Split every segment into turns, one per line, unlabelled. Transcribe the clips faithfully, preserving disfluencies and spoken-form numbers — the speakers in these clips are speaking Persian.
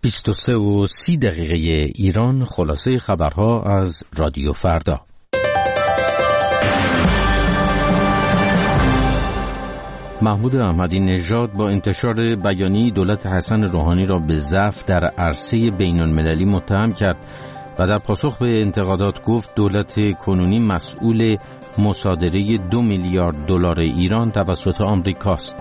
بیست و سه و سی دقیقه ایران. خلاصه خبرها از رادیو فردا. محمود احمدی نژاد با انتشار بیانیه دولت حسن روحانی را به ضعف در عرصه بین‌المللی متهم کرد و در پاسخ به انتقادات گفت دولت کنونی مسئول مصادره دو میلیارد دلار ایران توسط آمریکاست.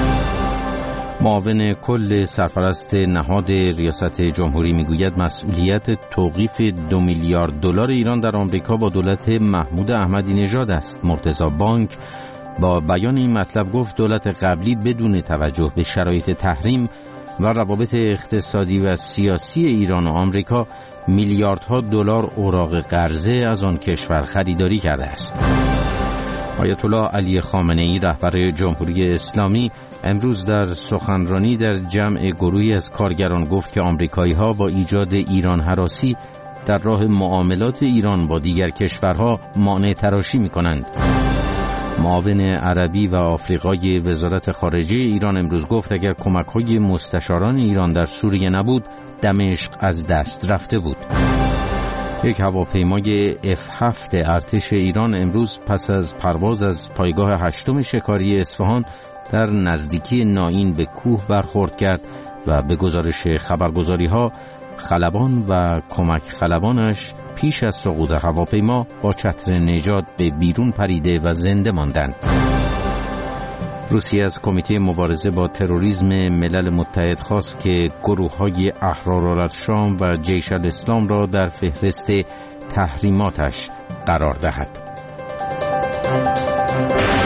معاون کل سرپرست نهاد ریاست جمهوری میگوید مسئولیت توقیف دو میلیارد دلار ایران در آمریکا با دولت محمود احمدی نژاد است. مرتضی بانک با بیان این مطلب گفت دولت قبلی بدون توجه به شرایط تحریم و روابط اقتصادی و سیاسی ایران و آمریکا میلیاردها دلار اوراق قرضه از آن کشور خریداری کرده است. آیت الله علی خامنه‌ای رهبر جمهوری اسلامی امروز در سخنرانی در جمع گروهی از کارگران گفت که آمریکایی‌ها با ایجاد ایران هراسی در راه معاملات ایران با دیگر کشورها مانع تراشی می‌کنند. معاون عربی و آفریقای وزارت خارجه ایران امروز گفت اگر کمک‌های مستشاران ایران در سوریه نبود دمشق از دست رفته بود. یک هواپیمای اف هفت ارتش ایران امروز پس از پرواز از پایگاه هشتم شکاری اصفهان در نزدیکی نائین به کوه برخورد کرد و به گزارش خبرگزاری‌ها خلبان و کمک خلبانش پیش از سقوط هواپیما با چتر نجات به بیرون پریده و زنده ماندند. روسیه از کمیته مبارزه با تروریسم ملل متحد خواست که گروه‌های احرارالشام و جیش الاسلام را در فهرست تحریماتش قرار دهد.